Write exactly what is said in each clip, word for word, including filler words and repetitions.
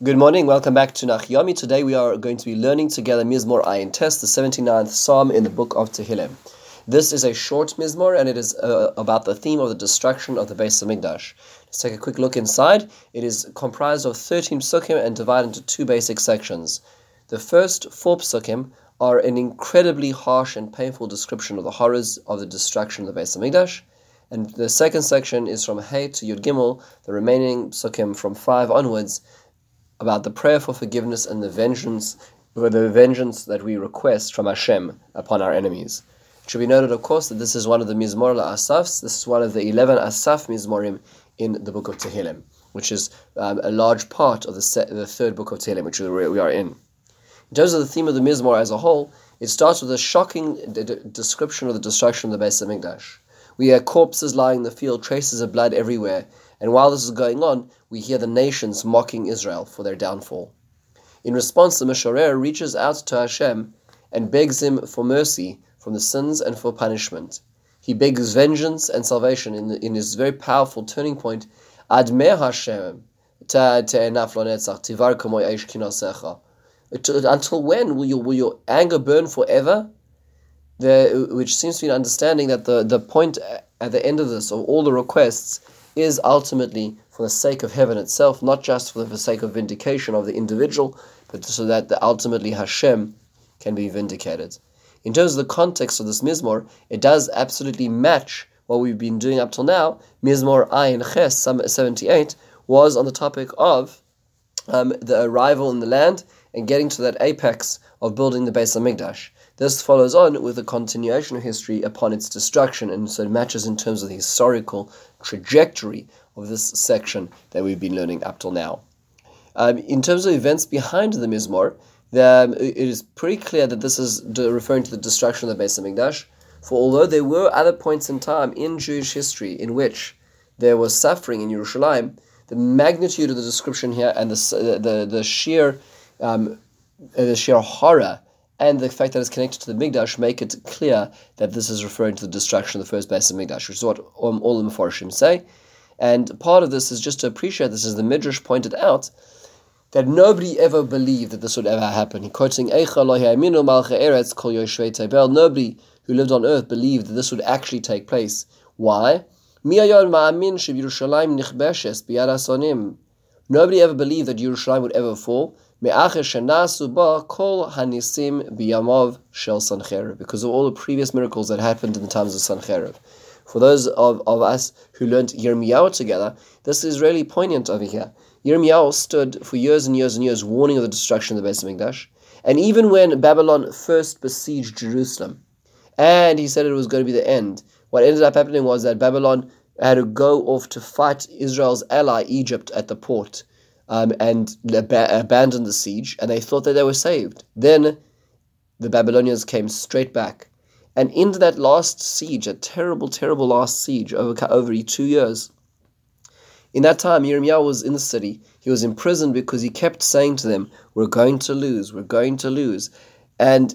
Good morning, welcome back to Nach Yomi. Today we are going to be learning together Mizmor Ayin Tes, the seventy-ninth Psalm in the book of Tehillim. This is a short Mizmor and it is uh, about the theme of the destruction of the Beis HaMikdash. Let's take a quick look inside. It is comprised of thirteen psukim and divided into two basic sections. The first four psukim are an incredibly harsh and painful description of the horrors of the destruction of the Beis HaMikdash. And the second section is from Hay to Yud Gimel, the remaining psukim from five onwards, about the prayer for forgiveness and the vengeance, the vengeance that we request from Hashem upon our enemies. It should be noted, of course, that this is one of the Mizmor LaAsafs. This is one of the eleven Asaf Mizmorim in the book of Tehillim, which is um, a large part of the, se- the third book of Tehillim, which we are in. In terms of the theme of the Mizmor as a whole, it starts with a shocking d- d- description of the destruction of the Beis HaMikdash. We hear corpses lying in the field, traces of blood everywhere, and while this is going on, we hear the nations mocking Israel for their downfall. In response, the Mishorer reaches out to Hashem and begs him for mercy from the sins and for punishment. He begs vengeance and salvation in, the, in his very powerful turning point, Ad me Hashem te'enaf lo netzach tivar k'mo eish kinosecha. Until when will, you, will your anger burn forever? The, which seems to be an understanding that the, the point at the end of this, of all the requests, is ultimately for the sake of heaven itself, not just for the sake of vindication of the individual, but so that the, ultimately Hashem can be vindicated. In terms of the context of this Mizmor, it does absolutely match what we've been doing up till now. Mizmor Ayin Ches seventy-eight was on the topic of um, the arrival in the land and getting to that apex of building the Beis HaMikdash. This follows on with a continuation of history upon its destruction, and so it matches in terms of the historical trajectory of this section that we've been learning up till now. Um, in terms of events behind the Mizmor, the, it is pretty clear that this is referring to the destruction of the Beis HaMikdash, for although there were other points in time in Jewish history in which there was suffering in Yerushalayim, the magnitude of the description here and the the, the sheer um, the sheer horror and the fact that it's connected to the Mikdash make it clear that this is referring to the destruction of the first Beis HaMikdash, which is what um, all the Mefarshim say. And part of this is just to appreciate this, as the Midrash pointed out, that nobody ever believed that this would ever happen. He quoting Eicha lo ha'aminu malchei eretz kol yoshvei Tebel. Nobody who lived on earth believed that this would actually take place. Why? Mi hayon ma'amin sheYerushalayim nichbeshes biyad hasonim. Nobody ever believed that Yerushalayim would ever fall. Because of all the previous miracles that happened in the times of Sancherib. For those of, of us who learned Yirmiyahu together, this is really poignant over here. Yirmiyahu stood for years and years and years warning of the destruction of the Beis HaMikdash. And even when Babylon first besieged Jerusalem, and he said it was going to be the end, what ended up happening was that Babylon had to go off to fight Israel's ally, Egypt, at the port. Um, and ab- abandoned the siege, and they thought that they were saved. Then the Babylonians came straight back, and into that last siege, a terrible, terrible last siege over over two years. In that time, Yirmiyahu was in the city. He was imprisoned because he kept saying to them, "We're going to lose. We're going to lose." And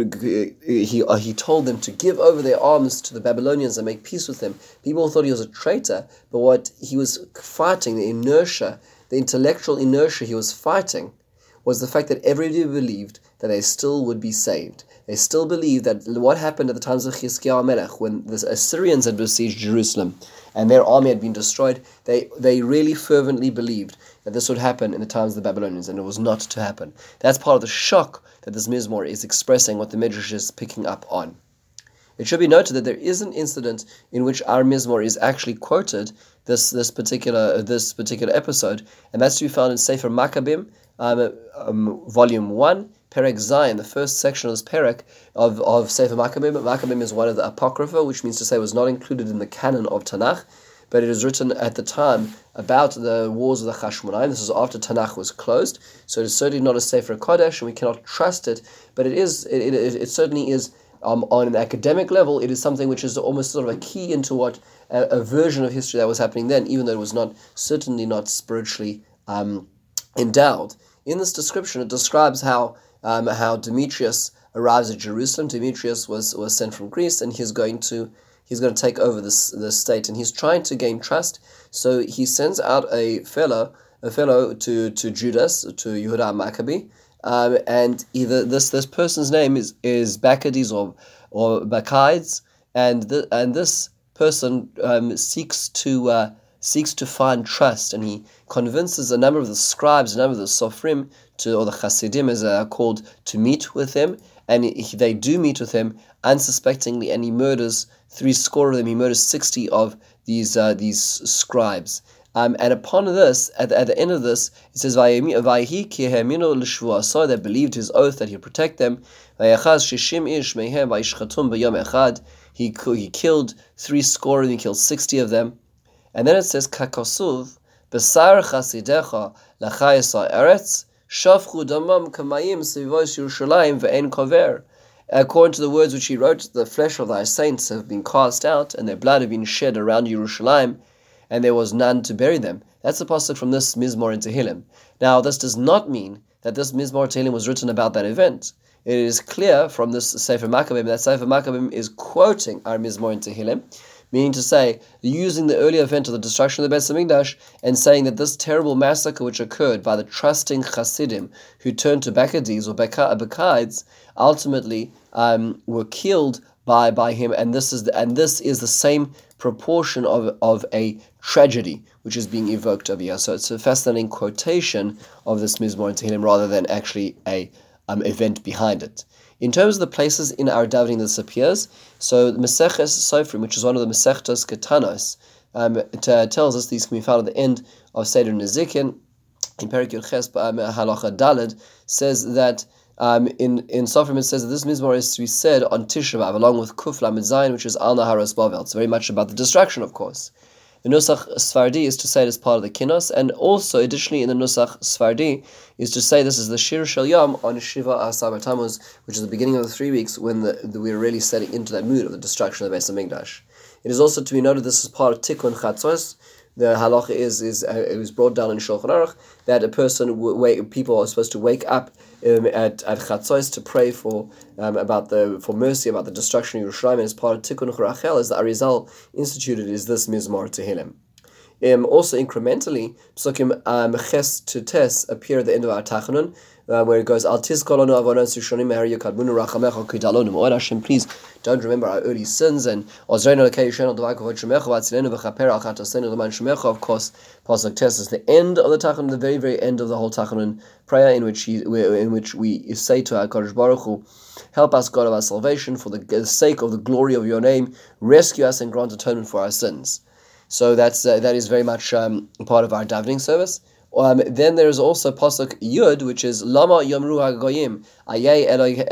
he he told them to give over their arms to the Babylonians and make peace with them. People thought he was a traitor, but what he was fighting, the inertia, the intellectual inertia he was fighting, was the fact that everybody believed that they still would be saved. They still believed that what happened at the times of Chizkiyahu Melech, when the Assyrians had besieged Jerusalem and their army had been destroyed, they, they really fervently believed that this would happen in the times of the Babylonians, and it was not to happen. That's part of the shock that this Mizmor is expressing, what the Midrash is picking up on. It should be noted that there is an incident in which our Mizmor is actually quoted, this this particular this particular episode, and that's to be found in Sefer Maccabim, um, um, volume one, Perek Zayin, the first section of this Perek of, of Sefer Maccabim. Maccabim is one of the Apocrypha, which means to say was not included in the canon of Tanakh, but it is written at the time about the wars of the Chashmonaim. This is after Tanakh was closed, so it is certainly not a Sefer Kodesh, and we cannot trust it, but it is it, it, it certainly is. Um, on an academic level, it is something which is almost sort of a key into what a, a version of history that was happening then, even though it was not certainly not spiritually um, endowed. In this description, it describes how um, how Demetrius arrives at Jerusalem. Demetrius was, was sent from Greece, and he's going to he's going to take over this the state, and he's trying to gain trust. So he sends out a fellow, a fellow to, to Judas, to Yehuda Maccabee, um, and either this this person's name is is Bacchides or or Bacchides, and the, and this person um, seeks to uh, seeks to find trust, and he convinces a number of the scribes, a number of the Sofrim, to or the Hasidim as they are called, to meet with him, and he, they do meet with him unsuspectingly, and he murders three score of them. He murders sixty of these uh, these scribes. Um, and upon this, at the, at the end of this, it says, "Vayehi ki ha'aminu l'shvuaso," they believed his oath that he'd protect them. Vayachaz shishim ish mehem vayishchatum b'yom echad. He he killed three score and he killed sixty of them. And then it says, "Kakosuv b'sar chasidecha lachayis ha'eretz shafchu damam kamayim sivos Yerushalayim ve'en kover." According to the words which he wrote, the flesh of thy saints have been cast out, and their blood have been shed around Yerushalayim, and there was none to bury them. That's the pasuk from this Mizmor in Tehillim. Now, this does not mean that this Mizmor Tehillim was written about that event. It is clear from this Sefer Maccabim that Sefer Maccabim is quoting our Mizmor in Tehillim, meaning to say, using the earlier event of the destruction of the Beis Hamikdash and saying that this terrible massacre which occurred by the trusting Hasidim who turned to Bacchides or Bacchides ultimately um, were killed by by him, and this is the, and this is the same proportion of of a tragedy which is being evoked over here. So it's a fascinating quotation of this Mizmor in Tehillim rather than actually a um, event behind it. In terms of the places in our davening this appears, so the Maseches Sofrim, which is one of the Masechtas Ketanos, um, it uh, tells us these can be found at the end of Seder Nezikin. In Perek Yud Ches um, Halacha Daled says that um, in in Sofrim it says that this Mizmor is to be said on Tisha B'Av along with Kuf Lamed Zayin, which is Al Naharas Bavel. It's very much about the destruction, of course. The Nusach Sfardi is to say it as part of the Kinos, and also additionally in the Nusach Sfardi is to say this is the Shir Shel Yom on Shiva Asar Tammuz, which is the beginning of the three weeks when the, the, we're really setting into that mood of the destruction of the Beis Hamikdash. It is also to be noted this is part of Tikkun Chatzos. The halacha is is uh, it was brought down in Shulchan Aruch that a person w- wake, people are supposed to wake up um, at at Chatzos to pray for um, about the for mercy about the destruction of Yerushalayim. And as part of Tikkun Rachel, as the Arizal instituted, is this Mizmor Tehillim. Um, also incrementally, Psukim um, Ches to Tes appear at the end of our Tachanun, uh, where it goes, Al tizkolonu avonos rishonim meher yakadmunu rachamecha kidalonu. Oh Hashem, please don't remember our early sins, and Ozreinu lekei yishenu d'vay kavod shemecha v'atzilenu v'chaper al chatosenu l'man shemecha. Of course, Pasuk Tes is the end of the Tachanun, the very very end of the whole Tachanun prayer, in which he, in which we say to our Kadosh Baruch Hu, help us, God of our salvation, for the sake of the glory of your name, rescue us and grant atonement for our sins. So that's uh, that is very much um, part of our davening service. Um, then there is also pasuk Yud, which is Lama Yomru HaGoyim Ayei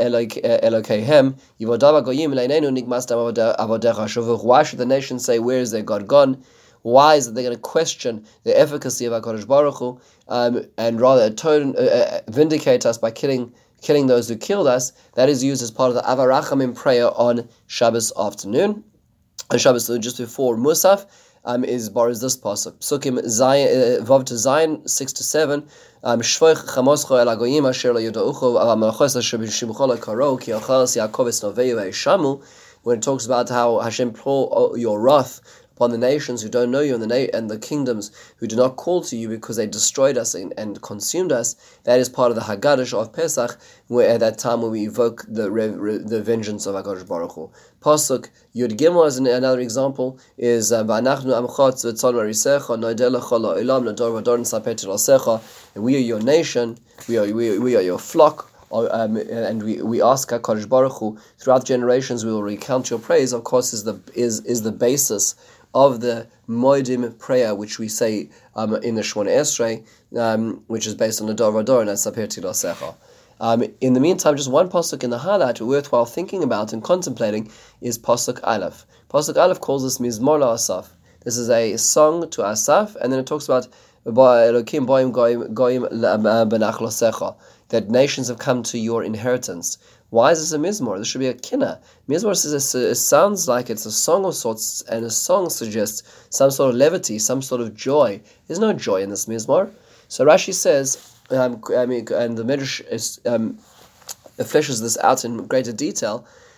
Elokeihem Yivodav HaGoyim Leinenu Nigmas Dam Avodecha Shuvuch. Why should the nation say, where is their God gone? Why is it they're going to question the efficacy of HaKadosh Baruch Hu, um, and rather atone, uh, vindicate us by killing killing those who killed us? That is used as part of the Avarachamim prayer on Shabbos afternoon. On Shabbos, just before Musaf, Um, is borrows this pasuk. Psukim Zayin, Vav to Zayin six to seven. Shvoich chamoscho el hagoyim asher lo yodaucho amalchos asher b'shimcho lekaro ki achas Yaakov esnoveu ve'ishamu. When it talks about how Hashem pour your wrath upon the nations who don't know you and the na- and the kingdoms who do not call to you because they destroyed us and, and consumed us, that is part of the Haggadah of Pesach, where at that time when we evoke the re- re- the vengeance of HaKadosh Baruch Hu. Pasuk Yud Gimel, as an, another example, is V'anachnu amchot v'tzon marisecha noideh lecha la'olam l'dor v'dor nisapeh tilasecha. And we are your nation, we are we, we are your flock. Um, and we, we ask HaKadosh Baruch Hu, throughout generations we will recount your praise. Of course, is the is is the basis of the Moedim prayer, which we say um, in the Shemona Esrei, um, which is based on the Dor Vador and Asapeh Tilasecha. Um, in the meantime, just one pasuk in the highlight worthwhile thinking about and contemplating is pasuk Aleph. Pasuk Aleph calls us Mizmor LaAsaf. This is a song to Asaf, and then it talks about Elokim Boim Goyim Benach Losecha, that nations have come to your inheritance. Why is this a Mizmor? This should be a Kinna. Mizmor says it sounds like it's a song of sorts, and a song suggests some sort of levity, some sort of joy. There's no joy in this Mizmor. So Rashi says, um, I mean, and the Midrash is, um, fleshes this out in greater detail,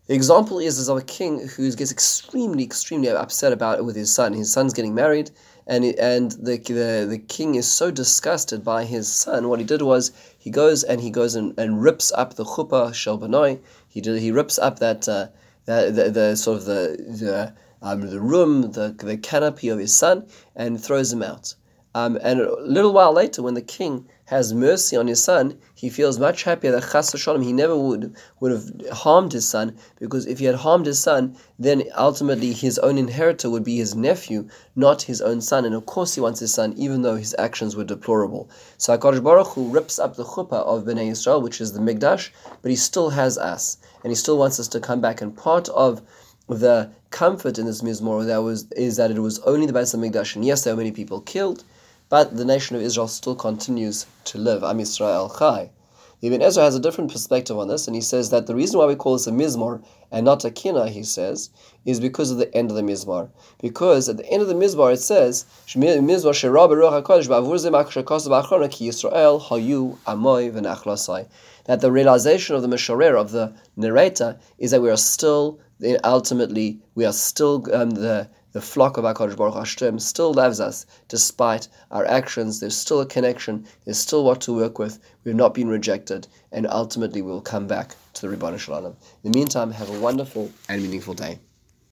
The example is, is of a king who gets extremely, extremely upset about it with his son. His son's getting married, and and the, the the king is so disgusted by his son. What he did was he goes and he goes and, and rips up the chuppah shel banoi. He did he rips up that uh, that the, the sort of the the um, the room, the the canopy of his son, and throws him out. Um, and a little while later, when the king has mercy on his son, he feels much happier that chas v'shalom he never would would have harmed his son, because if he had harmed his son, then ultimately his own inheritor would be his nephew, not his own son. And of course he wants his son, even though his actions were deplorable. So HaKadosh Baruch Hu rips up the chuppah of Bnei Yisrael, which is the Mikdash, but he still has us, and he still wants us to come back. And part of the comfort in this mizmor that was is that it was only the Beis HaMikdash, and yes, there were many people killed, but the nation of Israel still continues to live. Am Yisrael Chai. Ibn Ezra has a different perspective on this, and he says that the reason why we call this a mizmor and not a kina, he says, is because of the end of the mizmor. Because at the end of the mizmor it says, "Mizmor shera beruach hakodesh ba'avur ze ma'akshakos ba'achrona ki Yisrael hayu amoy v'nachlasai." That the realization of the misharer, of the narrator, is that we are still, ultimately, we are still um, the The flock of HaKadosh Baruch Hashem still loves us despite our actions. There's still a connection. There's still what to work with. We've not been rejected, and ultimately we will come back to the Ribbon Shalom. In the meantime, have a wonderful and meaningful day.